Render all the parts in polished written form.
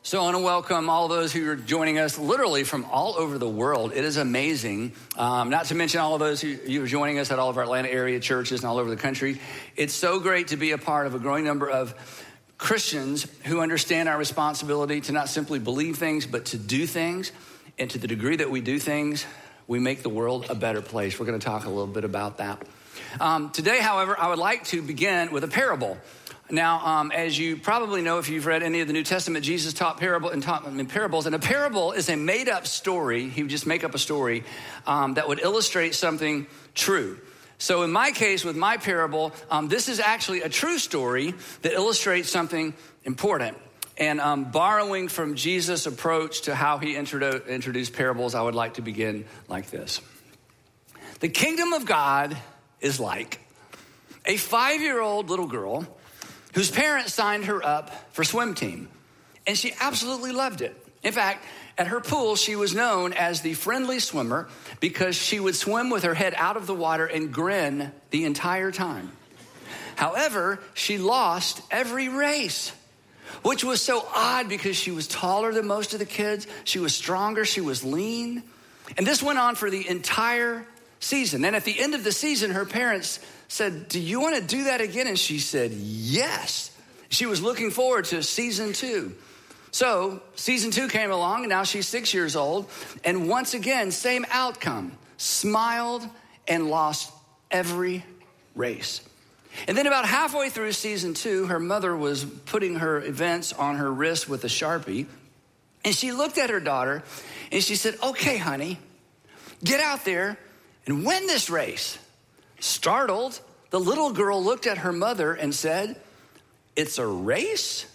So I want to welcome all those who are joining us literally from all over the world. It is amazing, not to mention all of those who are joining us at all of our Atlanta area churches and all over the country. It's so great to be a part of a growing number of Christians who understand our responsibility to not simply believe things, but to do things. And to the degree that we do things, we make the world a better place. We're going to talk a little bit about that. Today, however, I would like to begin with a parable. Now, as you probably know, if you've read any of the New Testament, Jesus taught parables, and a parable is a made-up story. He would just make up a story that would illustrate something true. So in my case, with my parable, this is actually a true story that illustrates something important. And borrowing from Jesus' approach to how he introduced parables, I would like to begin like this. The kingdom of God is like a 5-year-old little girl whose parents signed her up for swim team. And she absolutely loved it. In fact, at her pool, she was known as the friendly swimmer because she would swim with her head out of the water and grin the entire time. However, she lost every race, which was so odd because she was taller than most of the kids. She was stronger, she was lean. And this went on for the entire season. And at the end of the season, her parents said, "Do you want to do that again?" And she said, yes. She was looking forward to season 2. So season 2 came along, and now she's 6 years old. And once again, same outcome, smiled and lost every race. And then about halfway through season 2, her mother was putting her events on her wrist with a Sharpie. And she looked at her daughter and she said, "Okay, honey, get out there and win this race." Startled, the little girl looked at her mother and said, "It's a race?"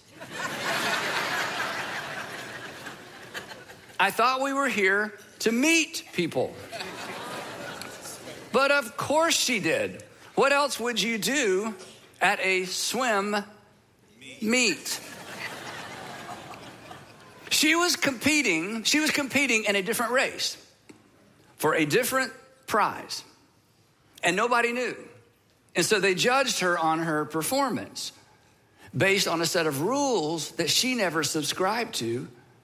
"I thought we were here to meet people." But of course she did. What else would you do at a swim meet? She was competing in a different race for a different prize. And nobody knew. And so they judged her on her performance based on a set of rules that she never subscribed to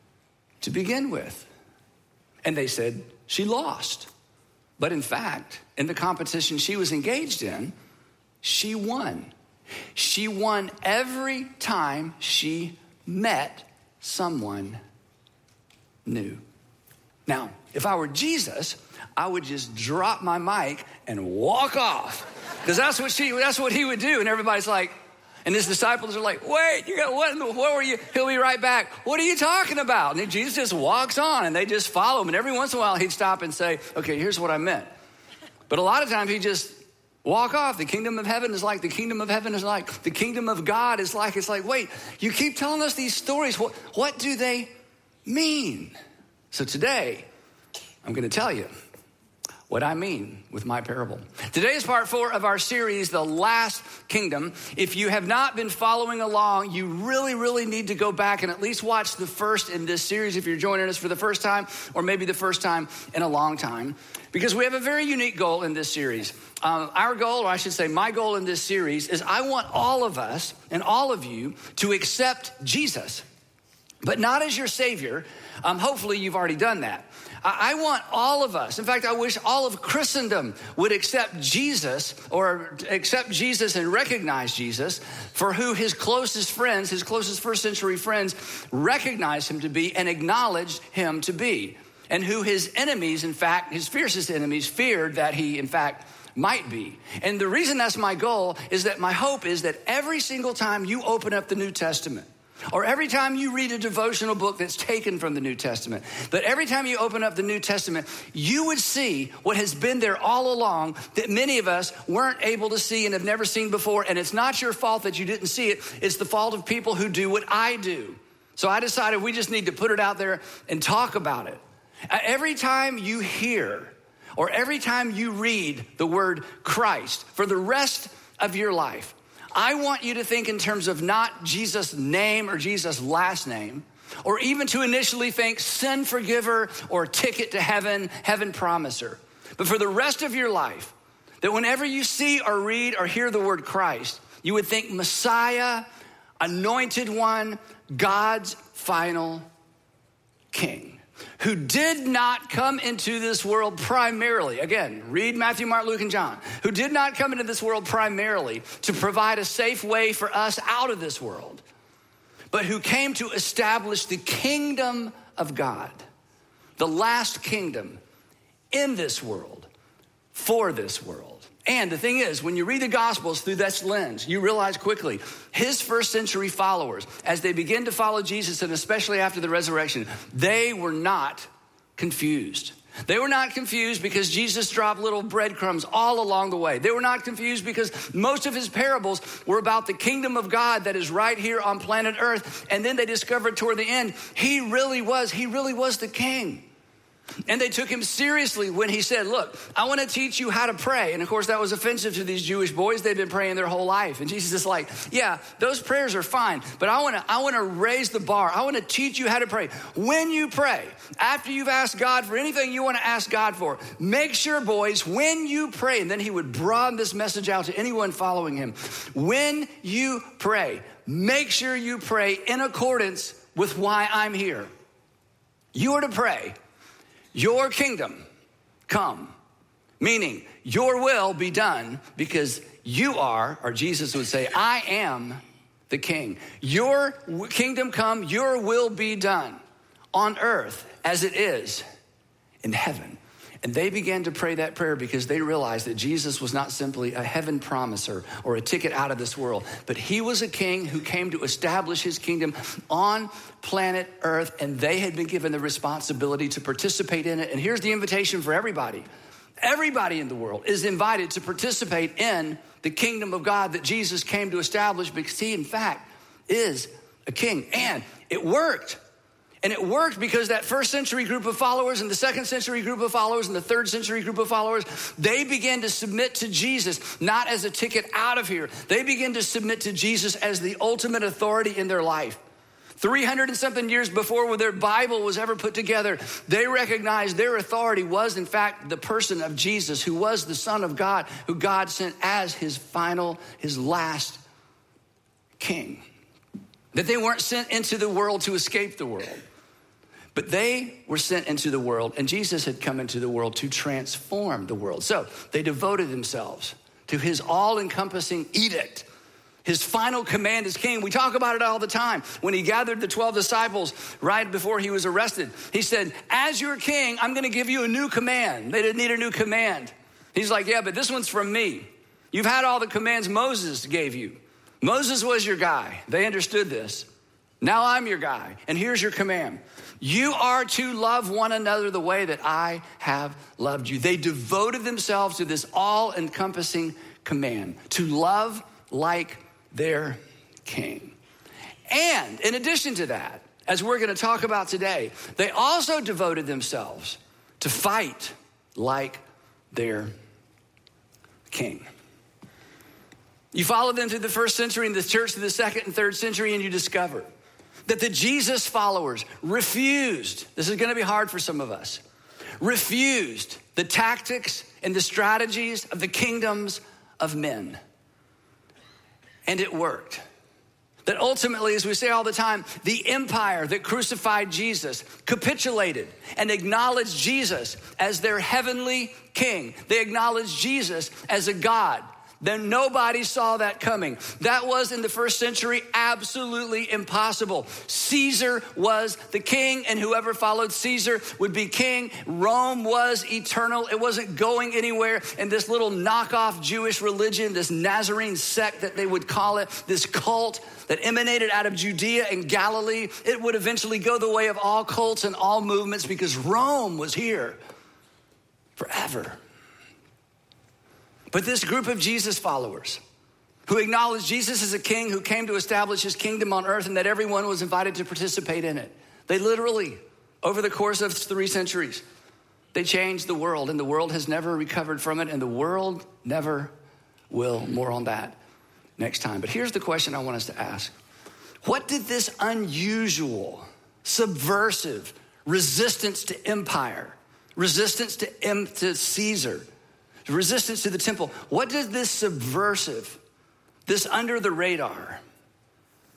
begin with. And they said she lost. But in fact, in the competition she was engaged in, she won. She won every time she met someone new. Now, if I were Jesus, I would just drop my mic and walk off, because that's what he would do. And everybody's like, and his disciples are like, "Wait, you got what? Where were you?" He'll be right back. "What are you talking about?" And then Jesus just walks on, and they just follow him. And every once in a while, he'd stop and say, "Okay, here's what I meant." But a lot of times, he just walk off. The kingdom of heaven is like, the kingdom of heaven is like, the kingdom of God is like. It's like, wait, you keep telling us these stories. What do they mean? So today, I'm going to tell you what I mean with my parable. Today is part 4 of our series, The Last Kingdom. If you have not been following along, you really, really need to go back and at least watch the first in this series if you're joining us for the first time, or maybe the first time in a long time, because we have a very unique goal in this series. Our goal, or I should say my goal in this series, is I want all of us and all of you to accept Jesus, but not as your Savior. Hopefully you've already done that. I want all of us, in fact, I wish all of Christendom would accept Jesus, or accept Jesus and recognize Jesus for who his closest friends, his closest first century friends, recognized him to be and acknowledged him to be, and who his enemies, in fact, his fiercest enemies, feared that he, in fact, might be. And the reason that's my goal is that my hope is that every single time you open up the New Testament, or every time you read a devotional book that's taken from the New Testament, but every time you open up the New Testament, you would see what has been there all along that many of us weren't able to see and have never seen before. And it's not your fault that you didn't see it. It's the fault of people who do what I do. So I decided we just need to put it out there and talk about it. Every time you hear, or every time you read the word Christ for the rest of your life, I want you to think in terms of not Jesus' name or Jesus' last name, or even to initially think sin forgiver or ticket to heaven, heaven promiser. But for the rest of your life, that whenever you see or read or hear the word Christ, you would think Messiah, anointed one, God's final king, who did not come into this world primarily, again, read Matthew, Mark, Luke, and John, who did not come into this world primarily to provide a safe way for us out of this world, but who came to establish the kingdom of God, the last kingdom in this world, for this world. And the thing is, when you read the Gospels through this lens, you realize quickly, his first century followers, as they begin to follow Jesus, and especially after the resurrection, they were not confused. They were not confused because Jesus dropped little breadcrumbs all along the way. They were not confused because most of his parables were about the kingdom of God that is right here on planet Earth. And then they discovered toward the end, he really was the king. And they took him seriously when he said, look, I want to teach you how to pray. And of course, that was offensive to these Jewish boys. They'd been praying their whole life. And Jesus is like, yeah, those prayers are fine, but I want to raise the bar. I want to teach you how to pray. When you pray, after you've asked God for anything you want to ask God for, make sure, boys, when you pray, and then he would broaden this message out to anyone following him. When you pray, make sure you pray in accordance with why I'm here. You are to pray, your kingdom come, meaning your will be done, because you are, or Jesus would say, I am the king. Your kingdom come, your will be done on earth as it is in heaven. And they began to pray that prayer because they realized that Jesus was not simply a heaven promiser or a ticket out of this world, but he was a king who came to establish his kingdom on planet Earth, and they had been given the responsibility to participate in it. And here's the invitation for everybody. Everybody in the world is invited to participate in the kingdom of God that Jesus came to establish, because he, in fact, is a king. And it worked. And it worked because that first century group of followers and the second century group of followers and the third century group of followers, they began to submit to Jesus, not as a ticket out of here. They began to submit to Jesus as the ultimate authority in their life. 300 and something years before their Bible was ever put together, they recognized their authority was, in fact, the person of Jesus, who was the Son of God, who God sent as his last king. That they weren't sent into the world to escape the world, but they were sent into the world, and Jesus had come into the world to transform the world. So they devoted themselves to his all-encompassing edict, his final command as king. We talk about it all the time. When he gathered the 12 disciples right before he was arrested, he said, as your king, I'm gonna give you a new command. They didn't need a new command. He's like, yeah, but this one's from me. You've had all the commands Moses gave you. Moses was your guy. They understood this. Now I'm your guy, and here's your command. You are to love one another the way that I have loved you. They devoted themselves to this all-encompassing command, to love like their king. And in addition to that, as we're going to talk about today, they also devoted themselves to fight like their king. You follow them through the first century and the church through the second and third century, and you discover that the Jesus followers refused, this is going to be hard for some of us, refused the tactics and the strategies of the kingdoms of men. And it worked. That ultimately, as we say all the time, the empire that crucified Jesus capitulated and acknowledged Jesus as their heavenly king. They acknowledged Jesus as a God. Then nobody saw that coming. That was, in the first century, absolutely impossible. Caesar was the king, and whoever followed Caesar would be king. Rome was eternal. It wasn't going anywhere. And this little knockoff Jewish religion, this Nazarene sect that they would call it, this cult that emanated out of Judea and Galilee, it would eventually go the way of all cults and all movements, because Rome was here forever. But this group of Jesus followers who acknowledged Jesus as a king who came to establish his kingdom on earth, and that everyone was invited to participate in it, they literally, over the course of 3 centuries, they changed the world, and the world has never recovered from it, and the world never will. More on that next time. But here's the question I want us to ask. What did this unusual, subversive resistance to empire, resistance to Caesar, resistance to the temple, what did this subversive, this under the radar,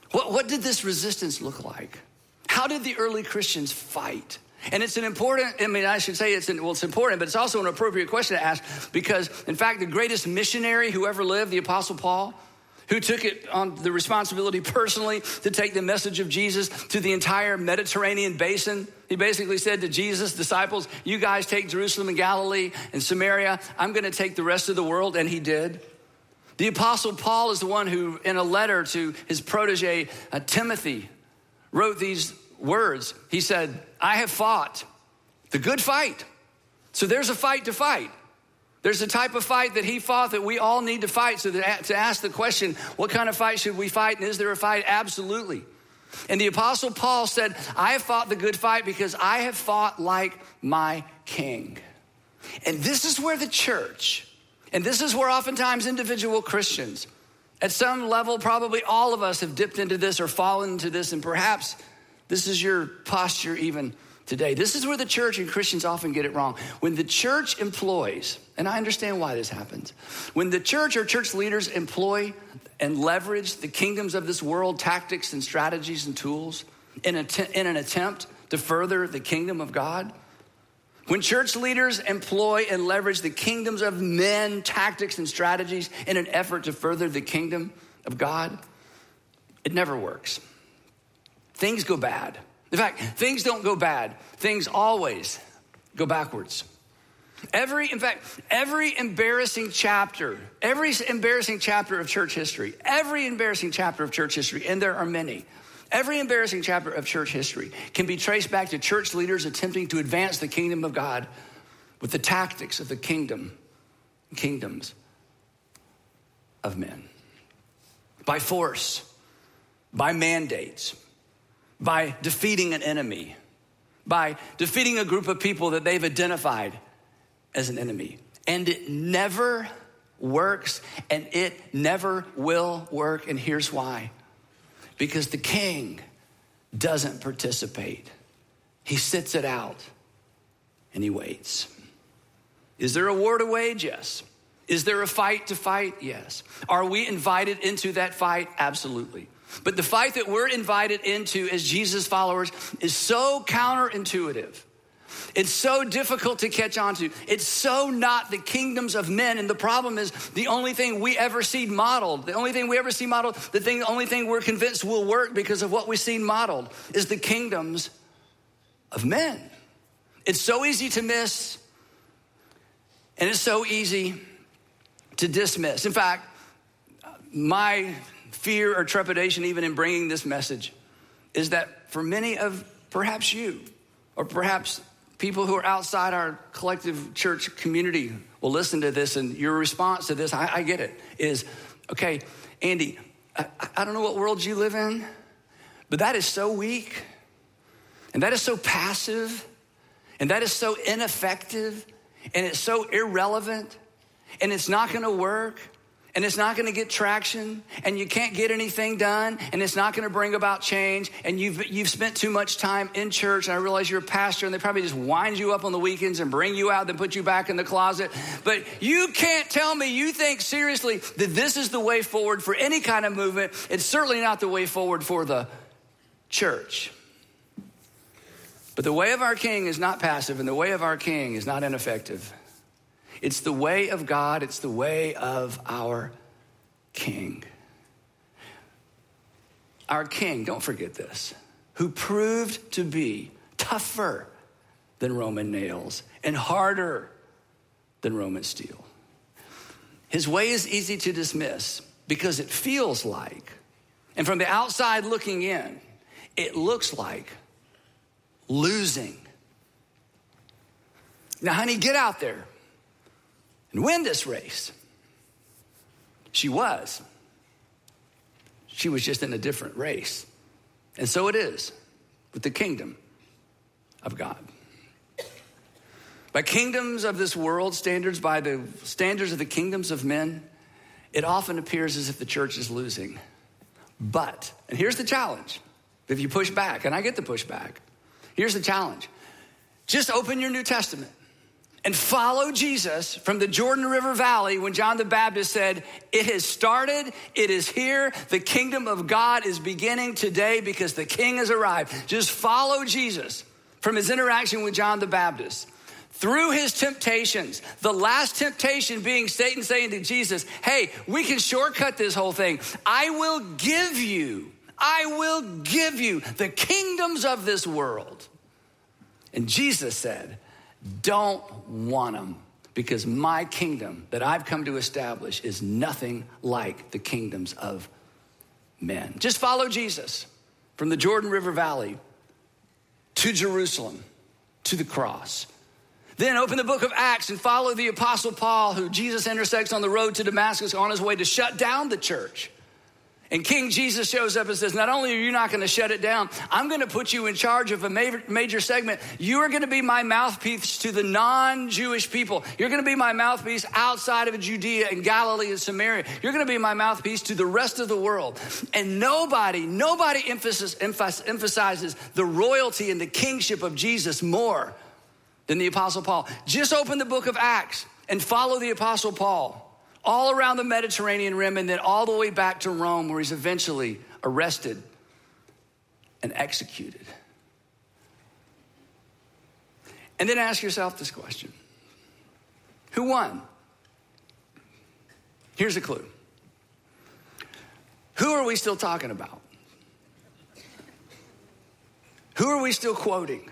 What did this resistance look like? How did the early Christians fight? And it's an important, it's important, but it's also an appropriate question to ask because, in fact, the greatest missionary who ever lived, the Apostle Paul, who took it on the responsibility personally to take the message of Jesus to the entire Mediterranean basin. He basically said to Jesus' disciples, you guys take Jerusalem and Galilee and Samaria. I'm going to take the rest of the world, and he did. The Apostle Paul is the one who, in a letter to his protege, Timothy, wrote these words. He said, I have fought the good fight. So there's a fight to fight. There's a type of fight that he fought that we all need to fight. So to ask the question, what kind of fight should we fight? And is there a fight? Absolutely. And the Apostle Paul said, I have fought the good fight because I have fought like my king. And this is where the church, and this is where oftentimes individual Christians, at some level, probably all of us have dipped into this or fallen into this, and perhaps this is your posture even today. This is where the church and Christians often get it wrong. When the church employs, and I understand why this happens, when the church or church leaders employ and leverage the kingdoms of this world, tactics and strategies and tools in an attempt to further the kingdom of God, when church leaders employ and leverage the kingdoms of men, tactics and strategies in an effort to further the kingdom of God, it never works. Things go bad. In fact, things don't go bad. Things always go backwards. Every embarrassing chapter of church history, and there are many, every embarrassing chapter of church history can be traced back to church leaders attempting to advance the kingdom of God with the tactics of the kingdoms of men. By force, by mandates, by defeating an enemy, by defeating a group of people that they've identified as an enemy. And it never works, and it never will work. And here's why. Because the king doesn't participate. He sits it out, and he waits. Is there a war to wage? Yes. Is there a fight to fight? Yes. Are we invited into that fight? Absolutely. But the fight that we're invited into as Jesus followers is so counterintuitive. It's so difficult to catch on to. It's so not the kingdoms of men. And the problem is the only thing we ever see modeled, the only thing we're convinced will work because of what we've seen modeled is the kingdoms of men. It's so easy to miss, and it's so easy to dismiss. In fact, my fear or trepidation even in bringing this message is that for many of perhaps you or perhaps people who are outside our collective church community will listen to this, and your response to this, I get it, is, okay, Andy, I don't know what world you live in, but that is so weak, and that is so passive, and that is so ineffective, and it's so irrelevant, and it's not gonna work, and it's not gonna get traction, and you can't get anything done, and it's not gonna bring about change, and you've spent too much time in church, and I realize you're a pastor, and they probably just wind you up on the weekends and bring you out, then put you back in the closet, but you can't tell me you think seriously that this is the way forward for any kind of movement. It's certainly not the way forward for the church. But the way of our King is not passive, and the way of our King is not ineffective. It's the way of God. It's the way of our King. Our King, don't forget this, who proved to be tougher than Roman nails and harder than Roman steel. His way is easy to dismiss because it feels like, and from the outside looking in, it looks like losing. Now, honey, get out there and win this race. She was just in a different race. And so it is with the kingdom of God. By kingdoms of this world standards, by the standards of the kingdoms of men, it often appears as if the church is losing. But, and here's the challenge, if you push back, and I get the pushback, here's the challenge. Just open your New Testament and follow Jesus from the Jordan River Valley when John the Baptist said, it has started, it is here, the kingdom of God is beginning today because the king has arrived. Just follow Jesus from his interaction with John the Baptist. Through his temptations, the last temptation being Satan saying to Jesus, hey, we can shortcut this whole thing. I will give you the kingdoms of this world. And Jesus said, don't want them, because my kingdom that I've come to establish is nothing like the kingdoms of men. Just follow Jesus from the Jordan River Valley to Jerusalem, to the cross. Then open the book of Acts and follow the Apostle Paul, who Jesus intersects on the road to Damascus on his way to shut down the church. And King Jesus shows up and says, not only are you not going to shut it down, I'm going to put you in charge of a major segment. You are going to be my mouthpiece to the non-Jewish people. You're going to be my mouthpiece outside of Judea and Galilee and Samaria. You're going to be my mouthpiece to the rest of the world. And nobody emphasizes the royalty and the kingship of Jesus more than the Apostle Paul. Just open the book of Acts and follow the Apostle Paul all around the Mediterranean rim and then all the way back to Rome, where he's eventually arrested and executed. And then ask yourself this question: who won? Here's a clue. Who are we still talking about? Who are we still quoting?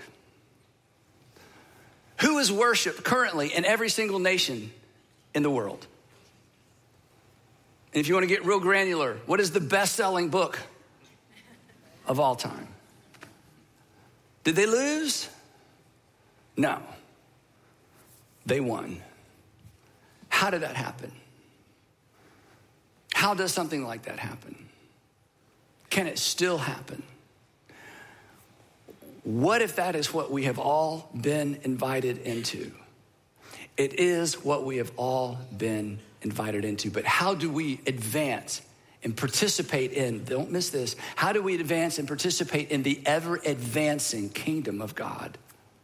Who is worshiped currently in every single nation in the world? And if you want to get real granular, what is the best-selling book of all time? Did they lose? No. They won. How did that happen? How does something like that happen? Can it still happen? What if that is what we have all been invited into? It is what we have all been invited into. But how do we advance and participate in, don't miss this, how do we advance and participate in the ever-advancing kingdom of God?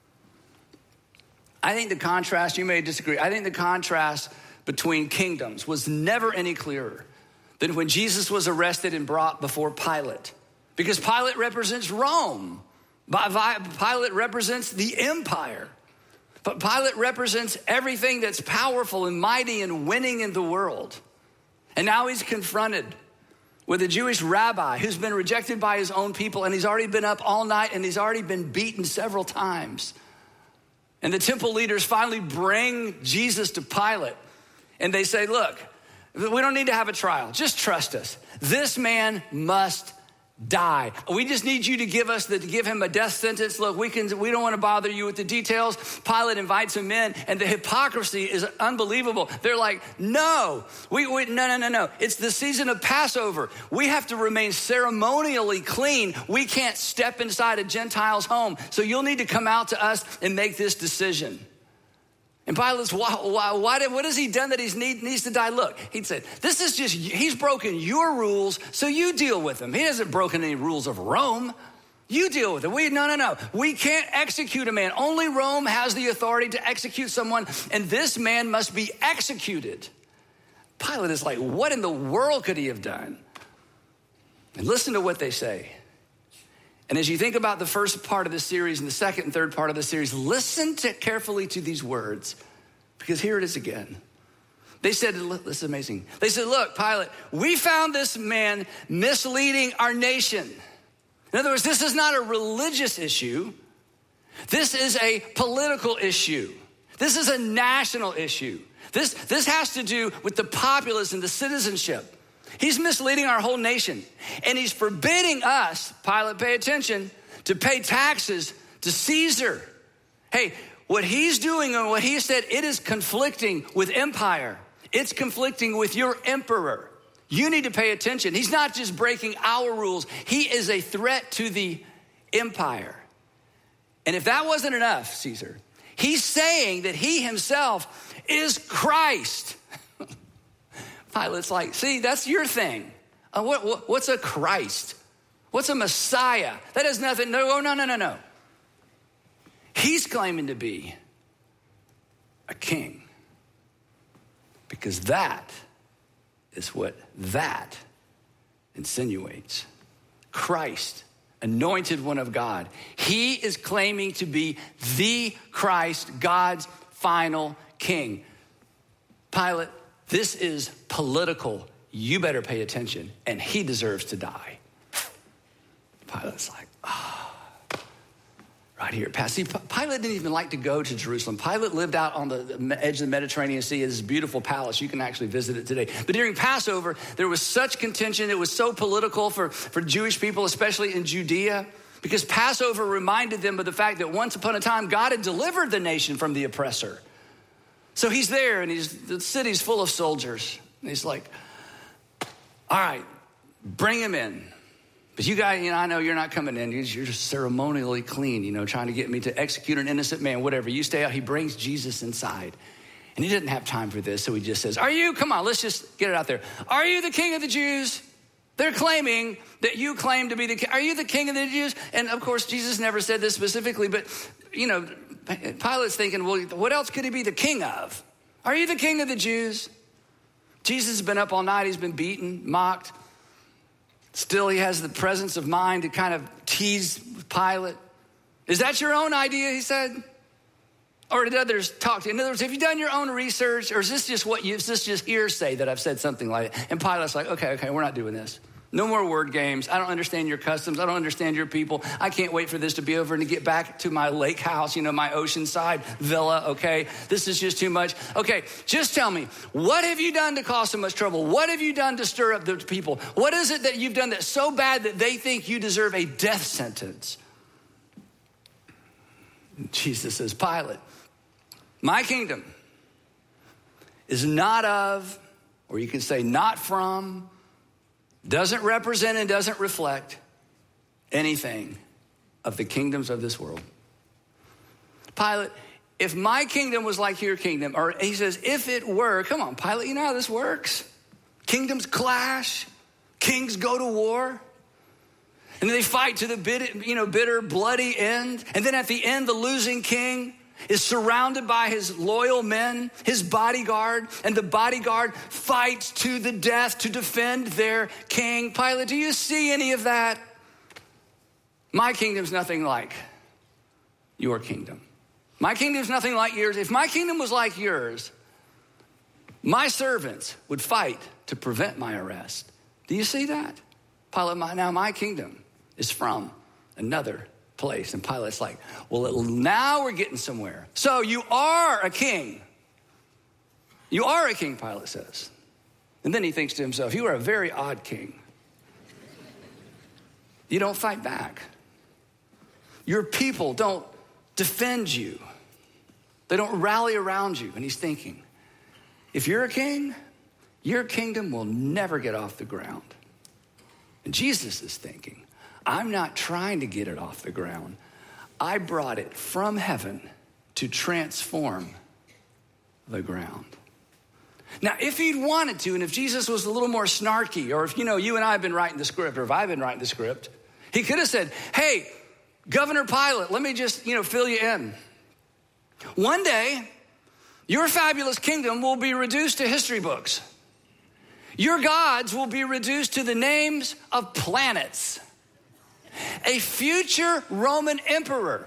I think the contrast, you may disagree, I think the contrast between kingdoms was never any clearer than when Jesus was arrested and brought before Pilate. Because Pilate represents Rome. Pilate represents the empire. But Pilate represents everything that's powerful and mighty and winning in the world. And now he's confronted with a Jewish rabbi who's been rejected by his own people, and he's already been up all night and he's already been beaten several times. And the temple leaders finally bring Jesus to Pilate, and they say, look, we don't need to have a trial. Just trust us. This man must die. We just need you to give him a death sentence. Look, we don't want to bother you with the details. Pilate invites him in, and the hypocrisy is unbelievable. They're like, no. No. It's the season of Passover. We have to remain ceremonially clean. We can't step inside a Gentile's home. So you'll need to come out to us and make this decision. And Pilate's, what has he done that he needs to die? Look, he said, he's broken your rules, so you deal with him. He hasn't broken any rules of Rome. You deal with it. No. We can't execute a man. Only Rome has the authority to execute someone, and this man must be executed. Pilate is like, what in the world could he have done? And listen to what they say. And as you think about the first part of the series and the second and third part of the series, listen carefully to these words, because here it is again. They said, this is amazing. They said, look, Pilate, we found this man misleading our nation. In other words, this is not a religious issue. This is a political issue. This is a national issue. This has to do with the populace and the citizenship. He's misleading our whole nation. And he's forbidding us, Pilate, pay attention, to pay taxes to Caesar. Hey, what he's doing and what he said, it is conflicting with empire. It's conflicting with your emperor. You need to pay attention. He's not just breaking our rules. He is a threat to the empire. And if that wasn't enough, Caesar, he's saying that he himself is Christ. Pilate's like, see, that's your thing. What's a Christ? What's a Messiah? That has nothing, no. He's claiming to be a king. Because that is what that insinuates. Christ, anointed one of God. He is claiming to be the Christ, God's final king. Pilate, this is political. You better pay attention. And he deserves to die. Pilate's like, right here. See, Pilate didn't even like to go to Jerusalem. Pilate lived out on the edge of the Mediterranean Sea. It's this beautiful palace. You can actually visit it today. But during Passover, there was such contention. It was so political for Jewish people, especially in Judea, because Passover reminded them of the fact that once upon a time, God had delivered the nation from the oppressor. So he's there, and the city's full of soldiers. And he's like, all right, bring him in. But you guys, I know you're not coming in. You're just ceremonially clean, trying to get me to execute an innocent man, whatever. You stay out. He brings Jesus inside. And he didn't have time for this, so he just says, come on, let's just get it out there. Are you the king of the Jews? They're claiming that you claim to be the king. Are you the king of the Jews? And of course, Jesus never said this specifically, but, Pilate's thinking, well, what else could he be the king of? Are you the king of the Jews? Jesus has been up all night. He's been beaten, mocked. Still, he has the presence of mind to kind of tease Pilate. Is that your own idea, he said? Or did others talk to you? In other words, have you done your own research? Or is this just hearsay that I've said something like that? And Pilate's like, okay, we're not doing this. No more word games. I don't understand your customs. I don't understand your people. I can't wait for this to be over and to get back to my lake house, my oceanside villa, okay? This is just too much. Okay, just tell me, what have you done to cause so much trouble? What have you done to stir up the people? What is it that you've done that's so bad that they think you deserve a death sentence? Jesus says, Pilate, my kingdom is not of, or you can say not from, doesn't represent and doesn't reflect anything of the kingdoms of this world. Pilate, if my kingdom was like your kingdom, or he says, if it were, come on, Pilate, you know how this works? Kingdoms clash, kings go to war, and then they fight to the bitter, bloody end. And then at the end, the losing king is surrounded by his loyal men, his bodyguard, and the bodyguard fights to the death to defend their king. Pilate, do you see any of that? My kingdom's nothing like your kingdom. My kingdom's nothing like yours. If my kingdom was like yours, my servants would fight to prevent my arrest. Do you see that? Pilate, now my kingdom is from another place. And Pilate's like, well, now we're getting somewhere. So you are a king. You are a king, Pilate says. And then he thinks to himself, you are a very odd king. You don't fight back. Your people don't defend you. They don't rally around you. And he's thinking, if you're a king, your kingdom will never get off the ground. And Jesus is thinking, I'm not trying to get it off the ground. I brought it from heaven to transform the ground. Now, if he'd wanted to, and if Jesus was a little more snarky, or if, you and I have been writing the script, or if I've been writing the script, he could have said, hey, Governor Pilate, let me just, fill you in. One day, your fabulous kingdom will be reduced to history books. Your gods will be reduced to the names of planets. A future Roman emperor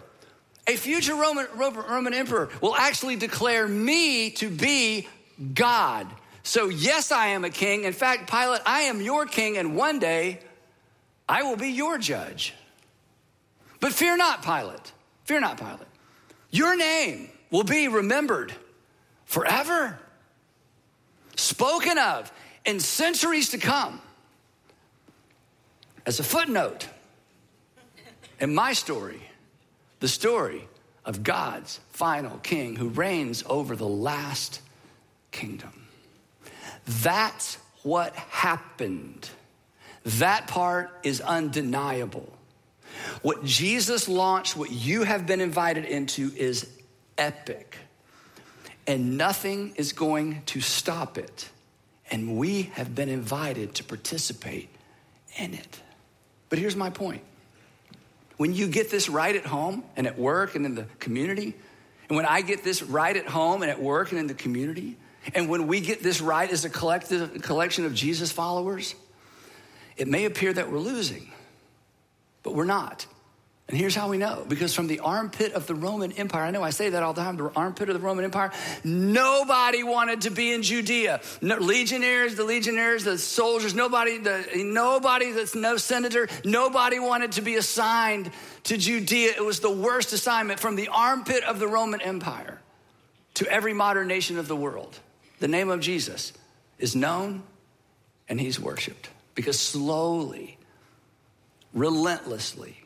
will actually declare me to be God. So yes, I am a king. In fact, Pilate, I am your king, and one day I will be your judge. But fear not, Pilate. Fear not, Pilate. Your name will be remembered forever, spoken of in centuries to come as a footnote in my story, the story of God's final king who reigns over the last kingdom. That's what happened. That part is undeniable. What Jesus launched, what you have been invited into, is epic. And nothing is going to stop it. And we have been invited to participate in it. But here's my point. When you get this right at home and at work and in the community, And when I get this right at home and at work and in the community, and when we get this right as a collection of Jesus followers, it may appear that we're losing, but we're not. And here's how we know, because from the armpit of the Roman Empire, I know I say that all the time, the armpit of the Roman Empire, nobody wanted to be in Judea. No, the legionnaires, the soldiers, nobody, that's no senator, nobody wanted to be assigned to Judea. It was the worst assignment from the armpit of the Roman Empire to every modern nation of the world. The name of Jesus is known and he's worshiped, because slowly, relentlessly,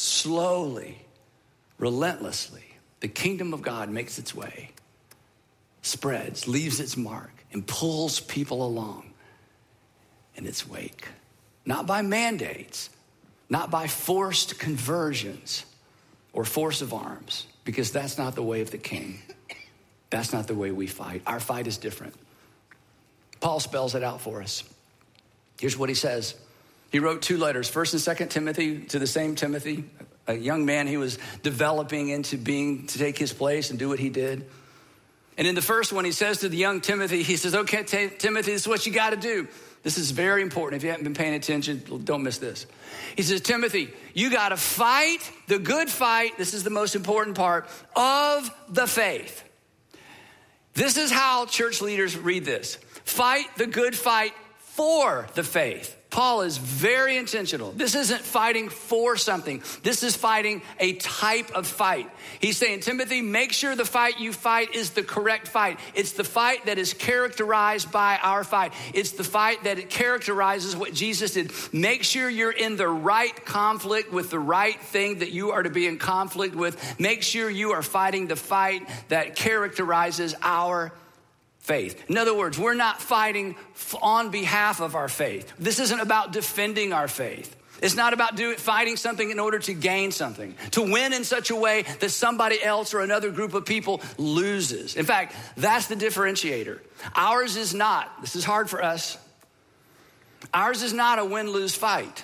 the kingdom of God makes its way, spreads, leaves its mark, and pulls people along in its wake. Not by mandates, not by forced conversions or force of arms, because that's not the way of the king. That's not the way we fight. Our fight is different. Paul spells it out for us. Here's what he says. He wrote 2 letters, 1st and 2nd Timothy, to the same Timothy, a young man he was developing into being, to take his place and do what he did. And in the first one, he says to the young Timothy, he says, okay, Timothy, this is what you got to do. This is very important. If you haven't been paying attention, don't miss this. He says, Timothy, you got to fight the good fight. This is the most important part of the faith. This is how church leaders read this. Fight the good fight for the faith. Paul is very intentional. This isn't fighting for something. This is fighting a type of fight. He's saying, Timothy, make sure the fight you fight is the correct fight. It's the fight that is characterized by our fight. It's the fight that it characterizes what Jesus did. Make sure you're in the right conflict with the right thing that you are to be in conflict with. Make sure you are fighting the fight that characterizes our faith. In other words, we're not fighting on behalf of our faith. This isn't about defending our faith. It's not about fighting something in order to gain something, to win in such a way that somebody else or another group of people loses. In fact, that's the differentiator. Ours is not, this is hard for us, ours is not a win-lose fight.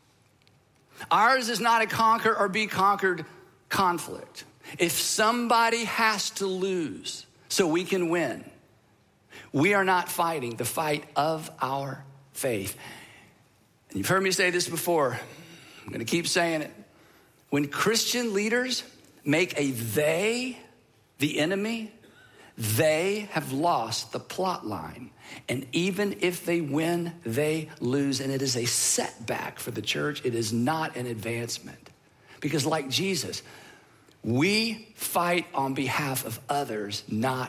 Ours is not a conquer or be conquered conflict. If somebody has to lose so we can win, we are not fighting the fight of our faith. And you've heard me say this before. I'm going to keep saying it. When Christian leaders make a they the enemy, they have lost the plot line. And even if they win, they lose. And it is a setback for the church. It is not an advancement. Because like Jesus, we fight on behalf of others, not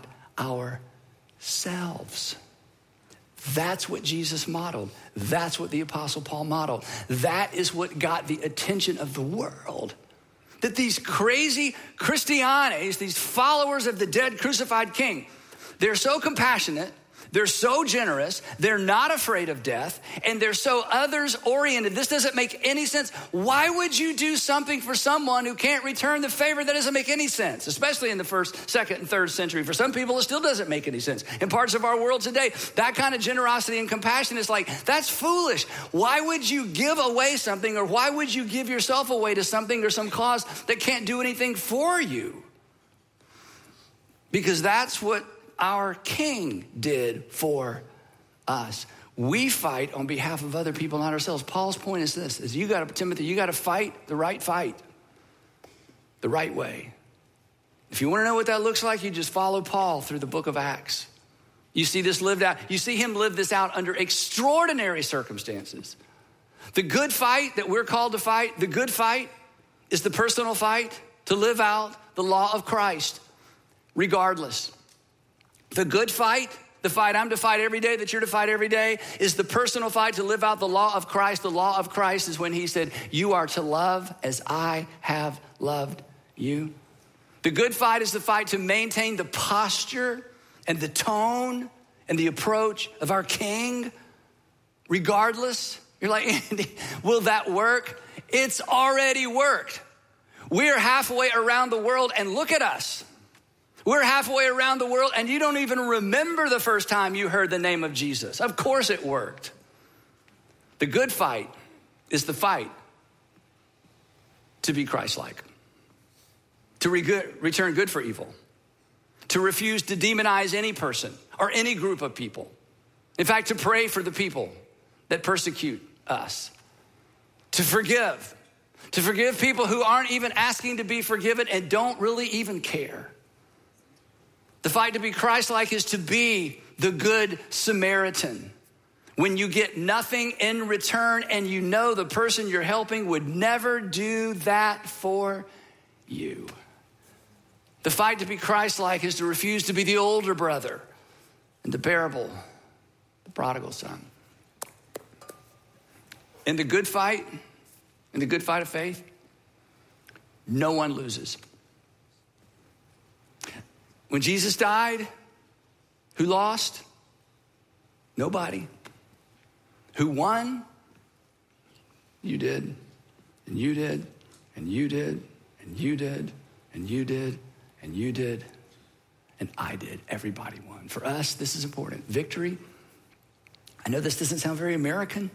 ourselves. That's what Jesus modeled. That's what the Apostle Paul modeled. That is what got the attention of the world. That these crazy Christianes, these followers of the dead crucified king, they're so compassionate, they're so generous, they're not afraid of death, and they're so others-oriented. This doesn't make any sense. Why would you do something for someone who can't return the favor? That doesn't make any sense, especially in the 1st, 2nd, and 3rd century. For some people, it still doesn't make any sense. In parts of our world today, that kind of generosity and compassion is like, that's foolish. Why would you give away something, or why would you give yourself away to something or some cause that can't do anything for you? Because that's what our King did for us. We fight on behalf of other people, not ourselves. Paul's point is this, is Timothy, you got to fight the right way. If you want to know what that looks like, you just follow Paul through the book of Acts. You see this lived out. You see him live this out under extraordinary circumstances. The good fight that we're called to fight, the good fight is the personal fight to live out the law of Christ, regardless. The good fight, the fight I'm to fight every day, that you're to fight every day, is the personal fight to live out the law of Christ. The law of Christ is when he said, you are to love as I have loved you. The good fight is the fight to maintain the posture and the tone and the approach of our King, regardless. You're like, Andy, will that work? It's already worked. We're halfway around the world, and look at us. We're halfway around the world, and you don't even remember the first time you heard the name of Jesus. Of course it worked. The good fight is the fight to be Christ-like, to return good for evil, to refuse to demonize any person or any group of people. In fact, to pray for the people that persecute us. To forgive people who aren't even asking to be forgiven and don't really even care. The fight to be Christ-like is to be the good Samaritan. When you get nothing in return and you know the person you're helping would never do that for you. The fight to be Christ-like is to refuse to be the older brother and the bearable, the prodigal son. In the good fight of faith, no one loses. When Jesus died, who lost? Nobody. Who won? You did, and you did, and you did, and you did, and you did, and you did, and I did. Everybody won. For us, this is important. Victory. I know this doesn't sound very American.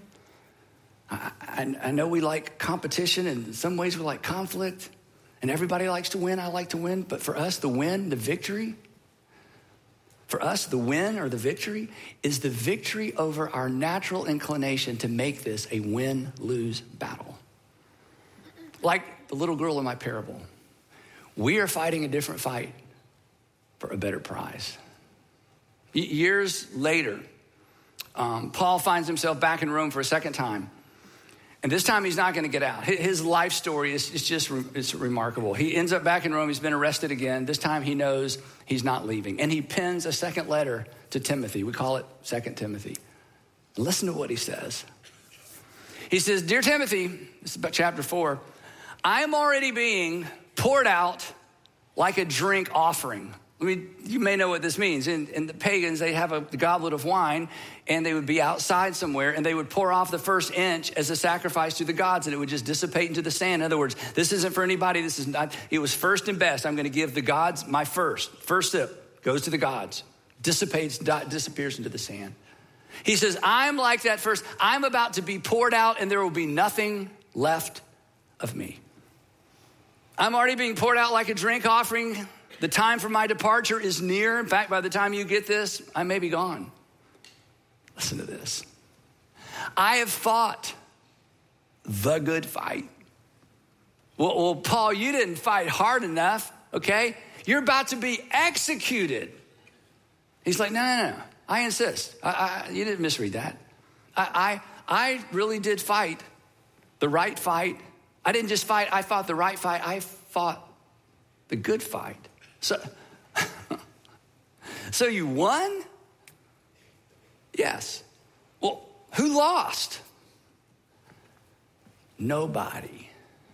I know we like competition, and in some ways we like conflict, and everybody likes to win. I like to win, but for us, the win, the victory, for us, the win or the victory is the victory over our natural inclination to make this a win-lose battle. Like the little girl in my parable, we are fighting a different fight for a better prize. Years later, Paul finds himself back in Rome for a second time. And this time he's not going to get out. His life story is remarkable. He ends up back in Rome. He's been arrested again. This time he knows he's not leaving. And he pens a second letter to Timothy. We call it 2 Timothy. Listen to what he says. He says, "Dear Timothy," this is about chapter 4, "I am already being poured out like a drink offering." I mean, you may know what this means. In the pagans, they have a goblet of wine, and they would be outside somewhere, and they would pour off the first inch as a sacrifice to the gods, and it would just dissipate into the sand. In other words, this isn't for anybody. This is not. It was first and best. I'm going to give the gods my first sip goes to the gods, disappears into the sand. He says, I'm like that first. I'm about to be poured out, and there will be nothing left of me. I'm already being poured out like a drink offering. The time for my departure is near. In fact, by the time you get this, I may be gone. Listen to this. I have fought the good fight. Well, Paul, you didn't fight hard enough, okay? You're about to be executed. He's like, no. I insist. You didn't misread that. I really did fight the right fight. I didn't just fight. I fought the right fight. I fought the good fight. So you won? Yes. Well, who lost? Nobody.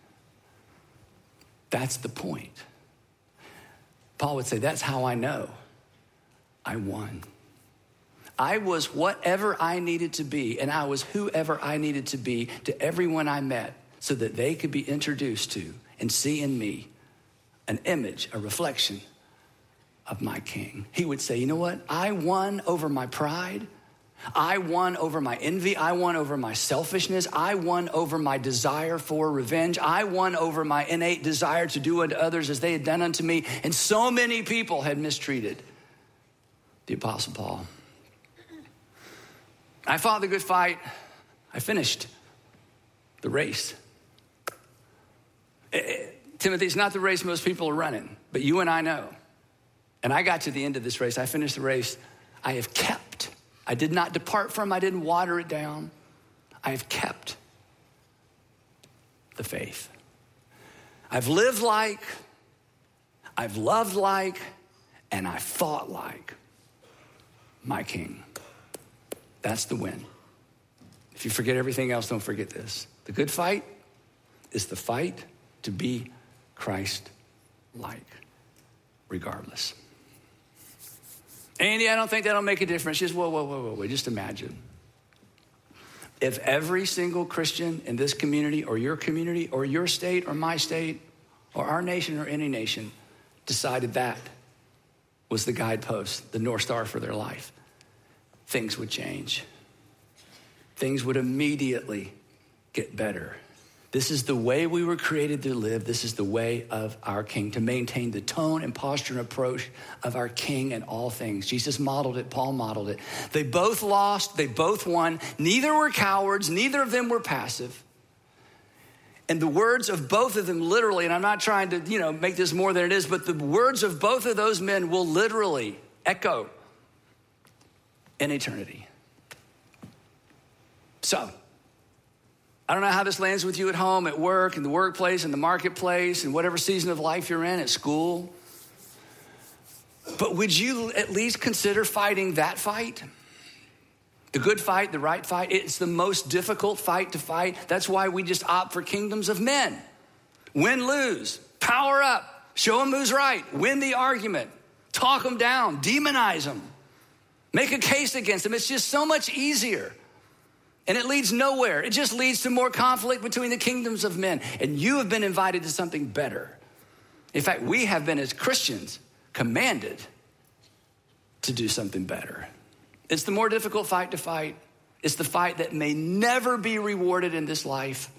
That's the point. Paul would say, that's how I know I won. I was whatever I needed to be, and I was whoever I needed to be to everyone I met so that they could be introduced to and see in me an image, a reflection of my King. He would say, you know what? I won over my pride. I won over my envy. I won over my selfishness. I won over my desire for revenge. I won over my innate desire to do unto others as they had done unto me. And so many people had mistreated the Apostle Paul. I fought the good fight. I finished the race. Timothy, it's not the race most people are running, but you and I know. And I got to the end of this race. I finished the race. I have kept. I did not depart from. I didn't water it down. I have kept the faith. I've lived like, I've loved like, and I fought like my King. That's the win. If you forget everything else, don't forget this. The good fight is the fight to be Christ-like, regardless. Andy, I don't think that'll make a difference. Just whoa. Just imagine. If every single Christian in this community or your state or my state or our nation or any nation decided that was the guidepost, the North Star for their life, things would change. Things would immediately get better. This is the way we were created to live. This is the way of our King, to maintain the tone and posture and approach of our King in all things. Jesus modeled it. Paul modeled it. They both lost. They both won. Neither were cowards. Neither of them were passive. And the words of both of them literally, and I'm not trying to, make this more than it is, but the words of both of those men will literally echo in eternity. So, I don't know how this lands with you at home, at work, in the workplace, in the marketplace, in whatever season of life you're in, at school. But would you at least consider fighting that fight? The good fight, the right fight. It's the most difficult fight to fight. That's why we just opt for kingdoms of men. Win, lose, power up, show them who's right, win the argument, talk them down, demonize them, make a case against them. It's just so much easier. And it leads nowhere. It just leads to more conflict between the kingdoms of men. And you have been invited to something better. In fact, we have been, as Christians, commanded to do something better. It's the more difficult fight to fight. It's the fight that may never be rewarded in this life.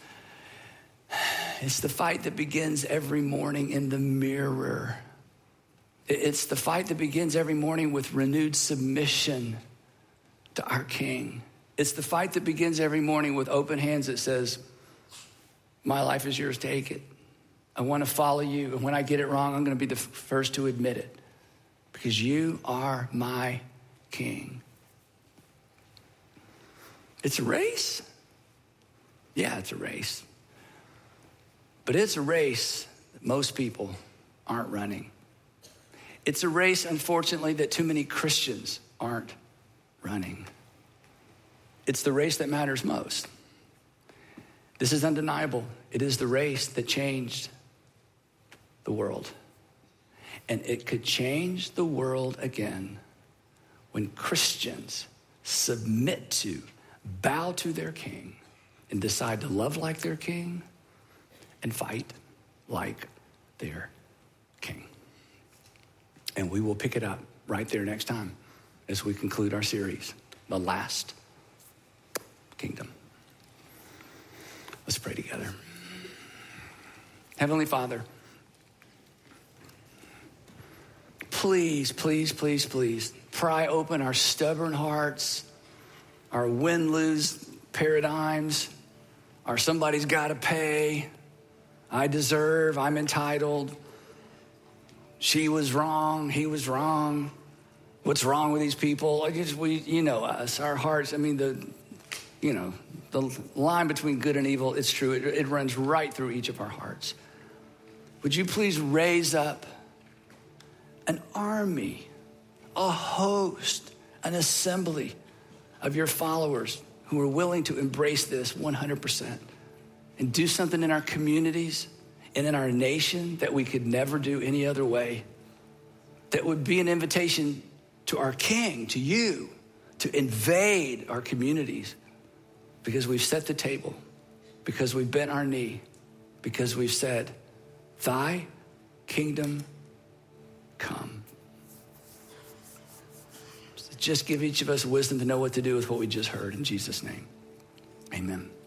It's the fight that begins every morning in the mirror. It's the fight that begins every morning with renewed submission to our King. It's the fight that begins every morning with open hands that says, my life is yours, take it. I want to follow you. And when I get it wrong, I'm going to be the first to admit it. Because you are my King. It's a race. Yeah, it's a race. But it's a race that most people aren't running. It's a race, unfortunately, that too many Christians aren't running. It's the race that matters most. This is undeniable. It is the race that changed the world. And it could change the world again when Christians submit to, bow to their King, and decide to love like their King and fight like their King. And we will pick it up right there next time as we conclude our series, The Last Kingdom. Let's pray together. Heavenly Father, please, please, please, please pry open our stubborn hearts, our win-lose paradigms, our somebody's got to pay, I deserve, I'm entitled, she was wrong, he was wrong, what's wrong with these people? Us, our hearts, the line between good and evil, it's true. It runs right through each of our hearts. Would you please raise up an army, a host, an assembly of your followers who are willing to embrace this 100% and do something in our communities and in our nation that we could never do any other way. That would be an invitation to our King, to you, to invade our communities because we've set the table, because we've bent our knee, because we've said, thy kingdom come. So just give each of us wisdom to know what to do with what we just heard. In Jesus' name, amen.